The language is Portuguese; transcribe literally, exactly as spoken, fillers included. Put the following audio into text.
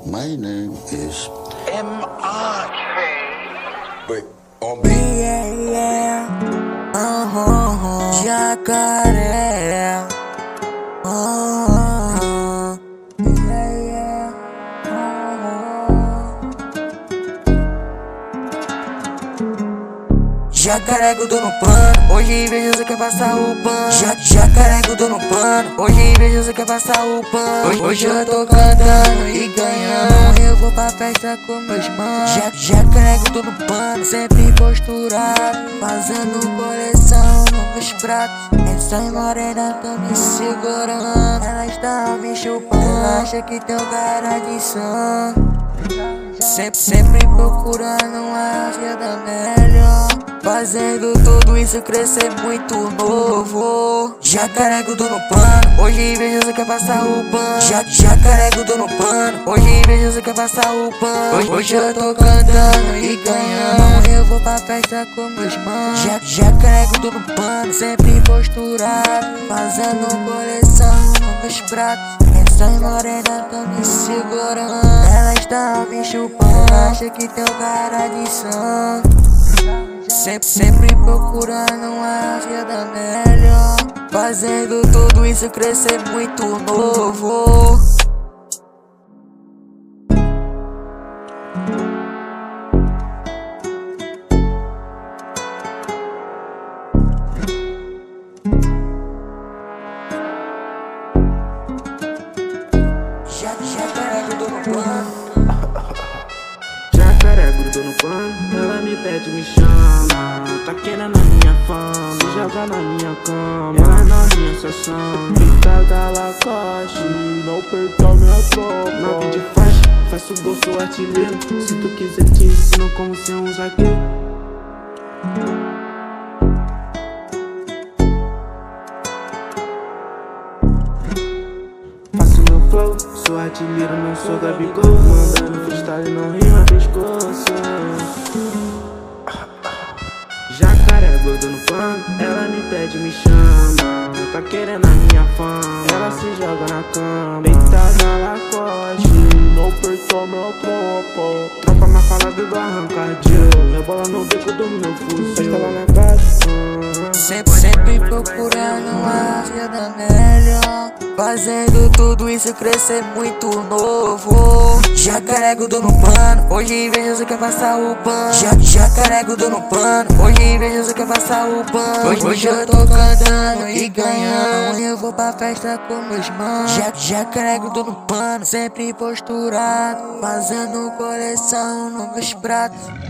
My name is M R Wait, on beat. Yeah, yeah. Uh-huh. Jacaré. Uh-huh. Yeah, yeah. Uh-huh. Jacaré grudou no pano, hoje vejo você quer passar o pano. Já, jacaré grudou no pano, hoje vejo você quer passar o pano. Hoje, hoje eu tô cantando e ganhando, eu vou pra festa com meus manos. Já, jacaré grudou no pano, sempre posturado, fazendo coleção nos meus pratos. Essa morena tá me segurando, ela está me chupando, ela acha que tem um cara de sangue. Sempre, sempre procurando uma vida melhor, fazendo tudo isso crescer muito novo. Jacaré grudou no pano, hoje vejo você quer passar o pano. Já, jacaré grudou no pano, hoje vejo você quer passar o pano. Hoje, hoje eu tô cantando e ganhando, eu vou pra festa com meus manos. Já, jacaré grudou no pano, sempre posturado, fazendo coleção nos meus pratos. Essa morena tá me segurando, ela está me chupando, acha que tem um cara de sangue. Sempre, sempre procurando uma vida melhor, fazendo tudo isso crescer muito novo. Jacaré grudou no pano. Jacaré grudou no pano, ela me pede, me chama. Tá querendo a minha fama, me joga na minha cama. Ela na minha sessão, grita da Lacoste, não perca minha tropa. Nave de faixa, faço gol, sou artilheiro. Se tu quiser te ensino como ser um zagueiro. Flow, sou artilheiro, não sou Gabigol. Mandando freestyle, não rima pescoço. Jacaré grudou no pano, ela me pede, me chama. Tá querendo a minha fama, ela se joga na cama. Deitada na Lacoste, não perca minha tropa. Tropa na falada do arrancadinho, rebola no beco do meu fuso. Festa lá na casa. Sempre, sempre procurando uma vida melhor, fazendo tudo isso crescer muito novo. Jacaré grudou no pano, hoje vejo você quer passar o pano. Já, jacaré grudou no pano, hoje vejo você quer passar o pano. Hoje, hoje eu tô cantando e ganhando, eu vou pra festa com meus manos. Já, jacaré grudou no pano, sempre posturado, fazendo coleção nos meus pratos.